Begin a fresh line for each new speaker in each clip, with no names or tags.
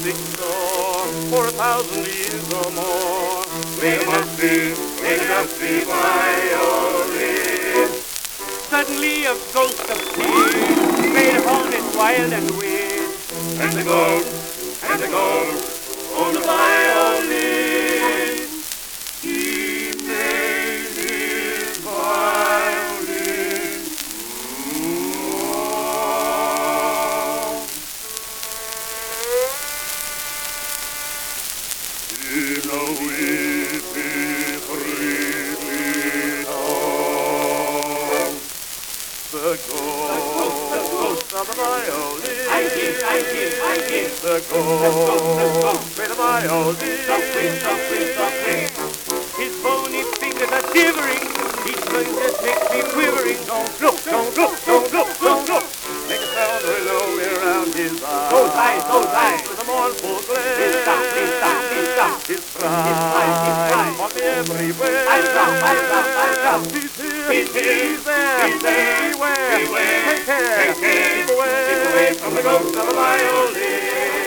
music store for 1,000 years or more.
Make a musty violin.
Suddenly a ghost appeared, played upon it wild and weird.
And the ghost on the violin. He made his violin. In a weepy, freely town,
The ghost of the violin.
I hear.
The ghost played the violin.
Softly.
His bony fingers are shivering. Each string just makes me quivering. Don't look. Make a sound very low around his eyes.
Those eyes.
With a mournful glare.
Please stop.
His pride on me everywhere.
I stop.
He's here.
He's there.
Beware.
Beware.
Take care. Keep away
From the ghost of a violin.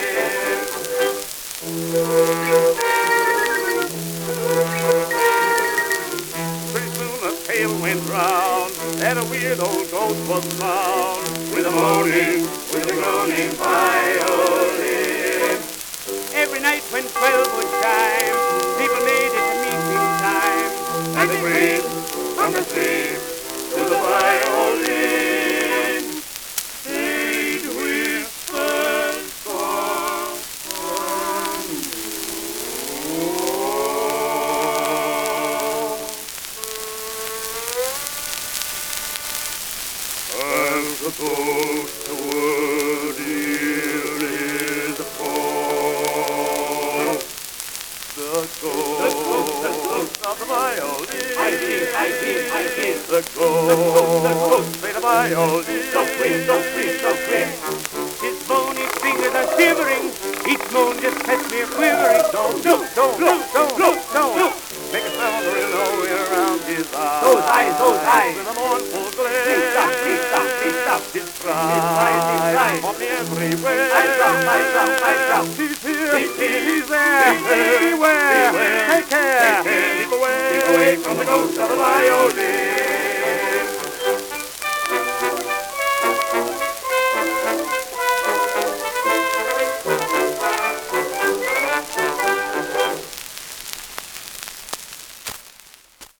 Pretty soon a tale went round that a weird old ghost was found
With a moaning, with a groaning violin.
every night when 12 would chime. People made it a meeting time,
And they breathe from the sleep to the violin. They'd whisper song from as the ghost would hear his fall.
the ghost of the violin.
I hear.
The ghost played the violin.
Softly.
His bony fingers are shivering. Each moan just sets me quivering. Don't. Make a sound very low around his eyes.
Those eyes.
With a mournful glare.
Please stop.
His pride on me everywhere.
I stop.
He's here.
He's here.
He's there. Beware. Take care.
Keep away from the ghost of the violin.